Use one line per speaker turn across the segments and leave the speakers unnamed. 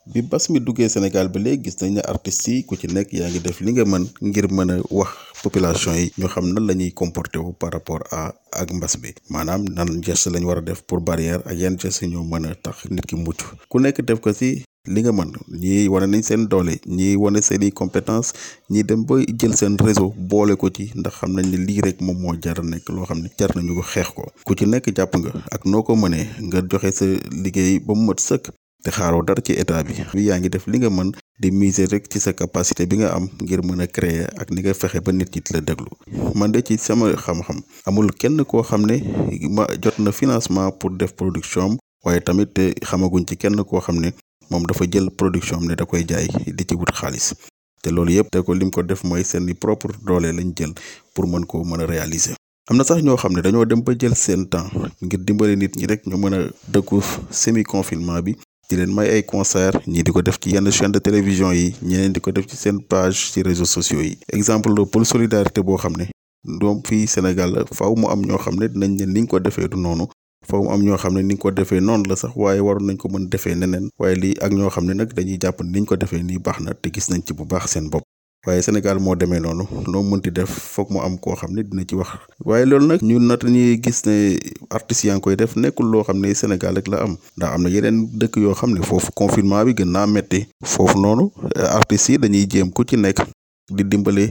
bi mbas mi duggee Sénégal ba léegi gis nañ ne artistes yi ku ci nekk yaa ngi def li nga mën ngir mën a wax population yi ñu xam nan la ñuy comporté wu par rapport ak mbas bi maanaam nan geste lañ war a def pour barrière ak yan geste ñoo mën a tax nit ki mucc ku nekk def ko ci li nga mën ñii wane nañ seen doole ñii wane seeni compétence ñii dem ba jël seen réseau boole ko ci ndax xam nañ ne lii rek moom moo jar a nekk loo xam ne jar nañu ko xeex ko ku ci nekk jàpp nga ak noo ko mënee nga joxe sa liggéey ba mu mat sëkk te xaaroo dara ci état bi yaa ngi def li nga mën di miser rek ci sa capacité bi nga am ngir mën a créer ak ni nga fexe ba nit ñi di la déglu man de ci sama xam-xam amul kenn koo xam ne ma jot na financement pour def production am waaye tamit xamaguñ ci kenn koo xam ne moom dafa jël production am ne da koy jaay di ci wut xaalis te loolu yëpp te ko lim ko def mooy seen propre doole lañ jël pour mën koo mën a réaliser. am na sax ñoo xam ne dañoo dem ba jël seen temps ngir dimbale nit ñi rek ñu mën a dëkku semi confinement bi. di leen may ay concert ñii di ko def ci yenn chaîne de télévision yi ñeneen di ko def ci seen page ci réseaux sociaux yi exemple pour solidarité boo xam ne doom fii Sénégal faaw mu am ñoo xam ne dinañ ne ni nga ko defee du noonu faaw mu am ñoo xam ne ni nga ko defee noonu la sax waaye waroon nañ ko mën defee neneen waaye lii ak ñoo xam ne nag dañuy jàpp ni ñu ko defee nii baax na te gis nañ ci bu baax seen bopp waaye Sénégal moo demee noonu loo mënti def foog mu am koo xam ne dina ci wax waaye loolu nag ñun nat ñuy gis ne artistes yaa ngi koy def nekkul loo xam ne Sénégal rek la am ndax am na yeneen dëkk yoo xam ne foofu confinement bi gën naa metti foofu noonu artistes yi dañuy jéem ku ci nekk di dimbale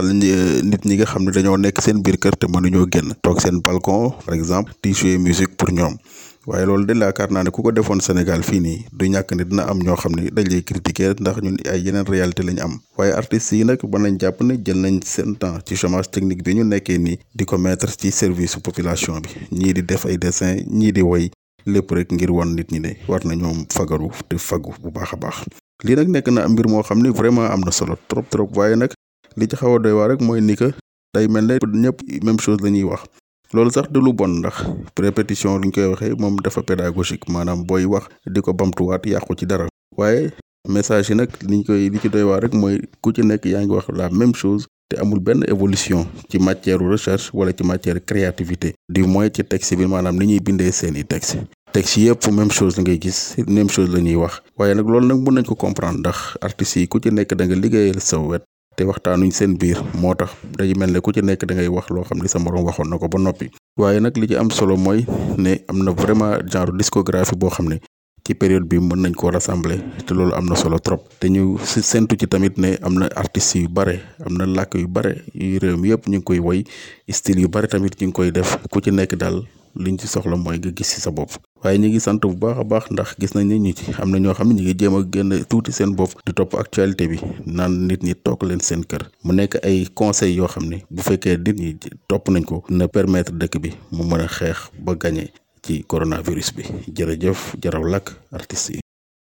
nit ñi nga xam ne dañoo nekk seen biir kër te mënuñoo génn toog seen balcon par exemple di jouer musique pour ñoom waaye loolu de yaakaar naa ne ku ko defoon Sénégal fii nii du ñàkk ne dina am ñoo xam ne dañ lay critiquer ndax ñun ay yeneen réalité lañ am waaye artistes yi nag mën nañ jàpp ne jël nañ seen temps ci chômage technique bi ñu nekkee nii di ko mettre ci service population bi ñii di def ay dessin ñii di woy lépp rek ngir wan nit ñi ne war na ñoom fagaru te fagu bu baax a baax lii nag nekk na mbir moo xam ne vraiment am na solo trop waaye nag li ci xaw a doy waar rek mooy ni que day mel ne ñëpp même chose la ñuy wax loolu sax du lu bon ndax répétition luñ koy waxee moom dafa pédagogique maanaam booy wax di ko bamtuwaat yàqu ci dara waaye message yi nag li ci doy waar rek mooy ku ci nekk yaa ngi wax la même chose te amul benn évolution ci matière recherche wala ci matière créativité du moins ci texte bi maanaam ni ñuy bindee seeni texte yëpp même chose la ngay gis même chose la ñuy wax waaye nag loolu nag mën nañ ko comprendre ndax artistes yi ku ci nekk da nga liggéeyal sa wet te waxtaanuñ seen biir moo tax day mel ne ku ci nekk da ngay wax loo xam ne sa moroom waxoon na ko ba noppi waaye nag li ci am solo mooy ne am na vraiment genre discographie boo xam ne ci période bi mën nañ koo rassembler te loolu am na solo trop te ñu si sentu ci tamit ne am na artistes yu bare am na làkk yu bare yu réew mi yëpp ñu ngi koy woy style yu bare tamit ñu ngi koy def ku ci nekk daal liñ ci soxla mooy nga gis ci sa bopp waaye ñu ngi sant bu baax a baax ndax gis nañ ne ñu ci am na ñoo xam ne ñu ngi jéem a génn tuuti seen bopp di topp actualité bi naan nit ñi toog leen seen kër mu nekk ay conseils yoo xam ne bu fekkee nit ñi topp nañ ko na permettre dëkk bi mu mën a xeex ba gagné ci coronavirus bi jërëjëf jaraw làkk artistes yi